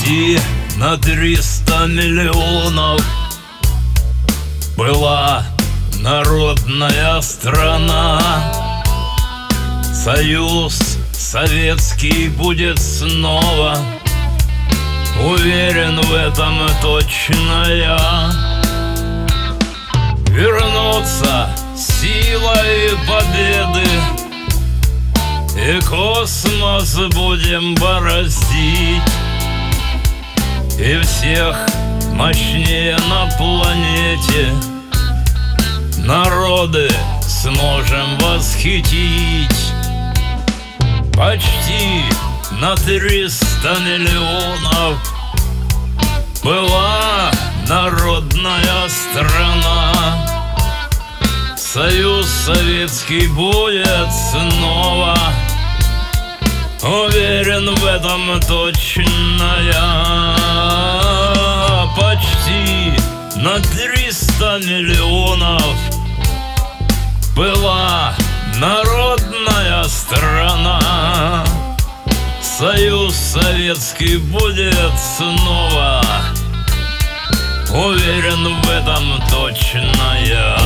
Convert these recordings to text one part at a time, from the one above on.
Почти на 300 миллионов была народная страна. Союз Советский будет снова, уверен в этом точно я. Вернутся сила и победы, и космос будем бороздить, и всех мощнее на планете народы сможем восхитить. Почти на 300 миллионов была народная страна. Союз Советский будет снова, уверен в этом точно я. Почти на 300 миллионов была народная страна. Союз Советский будет снова, уверен в этом точно я.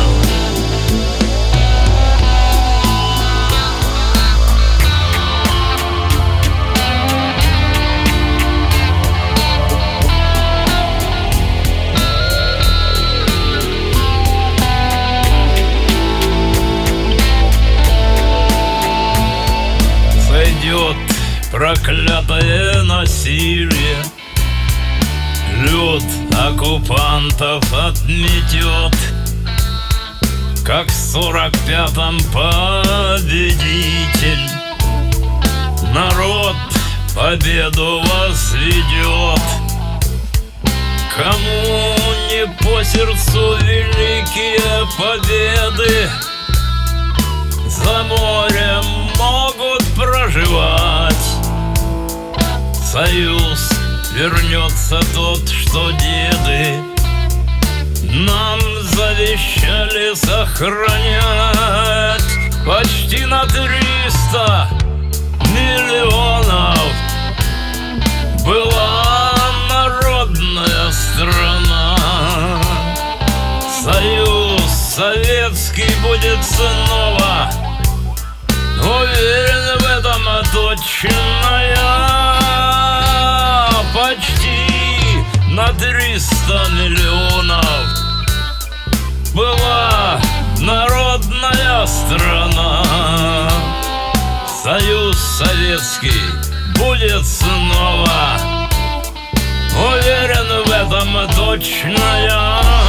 Сойдет проклятое насилие, лед оккупантов отметет, как в 45-м победитель. Народ победу возведет. Кому не по сердцу великие победы, за морем могут проживать. Союз вернется тот, что деды нам завещали сохранять. Почти на 300 миллионов была народная страна. Союз Советский будет снова, уверен в этом точно я. Почти на 300 миллионов была народная страна. Союз Советский будет снова, уверен в этом точно я.